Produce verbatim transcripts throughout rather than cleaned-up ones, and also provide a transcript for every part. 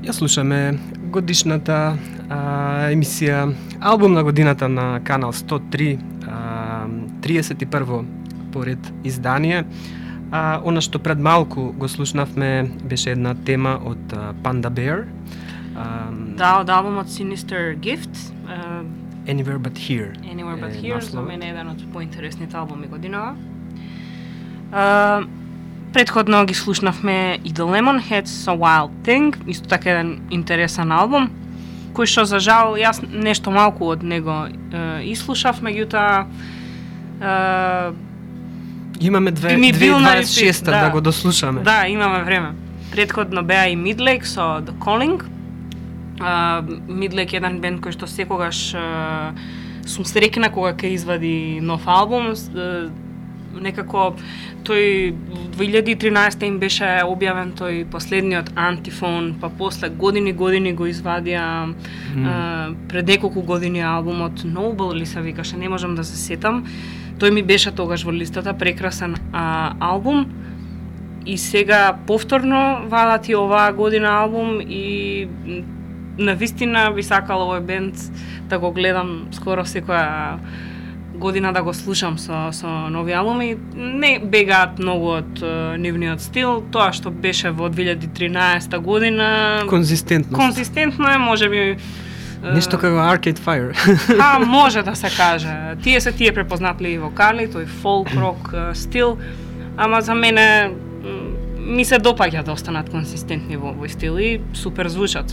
Ја слушаме годишната а, емисија Албум на годината на Канал сто три, а, триесет и прво поред издание. А, она што пред малку го слушнавме беше една тема од а, Panda Bear. А, Да, од албумот Sinister Gift. Uh, Anywhere But Here. Anywhere But е Here, за наслов. мене е еден од поинтересните албуми годинава. Uh, Предходно ги слушнавме и The Lemonheads So Wild Thing, исто така еден интересен албум, кој што за жал јас нешто малку од него uh, ислушав, меѓутоа uh, Имаме две ми бил на дваесет и шеста репит, да. да. го дослушаме. Да, имаме време. Предходно беа и Midlake со The Calling. Uh, Midlake е еден бенд кој што секогаш uh, сум среќна кога ќе извади нов албум. Uh, некако тој две илјади и тринаесета им беше објавен тој последниот Antiphone, па после години години го извадија mm. uh, пред неколку години албумот Noble ли се викаше, не можам да се сетам. Тој ми беше тогаш во листата, прекрасен uh, албум. И сега повторно вадат и оваа година албум и навистина би сакала овој бенд да го гледам скоро секоја година, да го слушам со, со нови албуми. Не бегаат многу од uh, нивниот стил, тоа што беше во две илјади и тринаесета година. Конзистентност. Конзистентно е, може би... Нешто како Arcade Fire. А, може да се каже. Тие се тие препознатливи вокали, тој фолк рок uh, стил, ама за мене ми се допаѓа да останат консистентни во овој стил и супер звучат.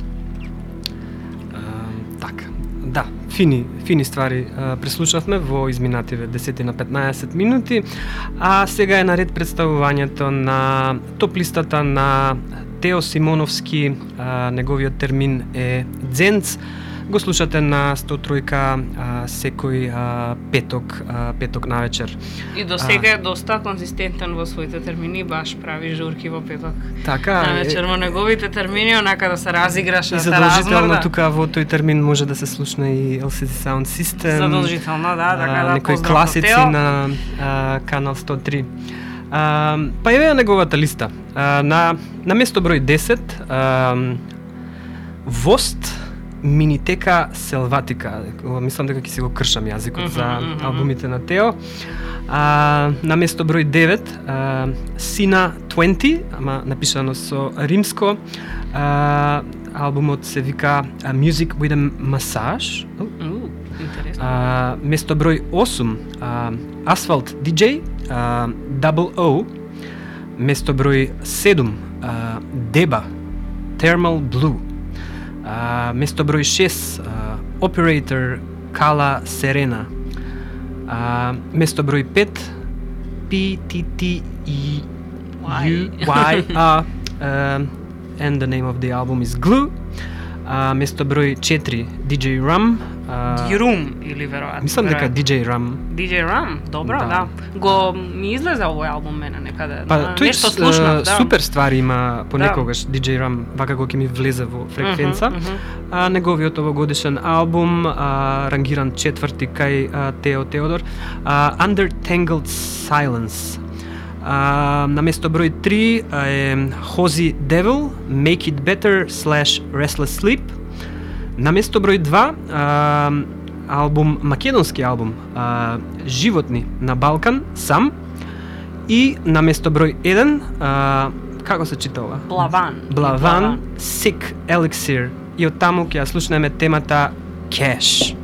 Uh, така. Да, фини, фини ствари а, преслушавме во изминативе десет на петнаесет минути, а сега е наред представувањето на топ листата на Тео Симоновски, а, неговиот термин е Дзенц. Го слушате на сто три а, секој а, петок, а, петок навечер. И до сега е доста конзистентен во своите термини, баш прави журки во петок. Така на вечер во неговите термини, онака да се разиграше, и да се задолжително размрда. тука во тој термин може да се слушне и Ел Си Ди Sound System. Задолжително, да, така да. Некои поздрав класици Тео. на а, Канал сто три. А, па еве неговата листа. А, на на место број десет, а, Вост Минитека Селватика. Мислам дека ќе си го кршам јазикот Mm-hmm, за mm-hmm. албумите на Тео. А, на место број девет, а, Сина дваесет, ама напишано со римско. А, албумот се вика а, Music with a Massage. Уу, интересно. А, место број осум, а, Asphalt ди джеј, а, Double O. Место број седум, а, Деба, Thermal Blue. А, место број шест, а, Operator, Кала Серена. А, место број пет, Пи Ти Ти Ю Уај А, and the name of the album is Glue. А, место број четири, Ди джеј Rum. Дирум или веројатно. Мислам дека Ди джеј Rum. Ди джеј Rum, добро, Да. да. Го ми излезе овој албум мене некаде. Па на- тој нешто с- слушнав, да. супер ствари има понекогаш Ди джеј Rum, вака го ќе ми влезе во фреквенца. Мгм, мгм. А, неговиот овогодишен албум, а, рангиран четврти кај а, Тео Теодор, а, Under Tangled Silence. А, на место број три а, е Хози Devil, Make It Better slash Restless Sleep. На место број два, а, албум, македонски албум, а, Животни на Балкан, Сам. И на место број еден, а, како се чита ова? Блаван. Блаван, Sick Elixir. И од таму ќе ја слушнеме темата Cash.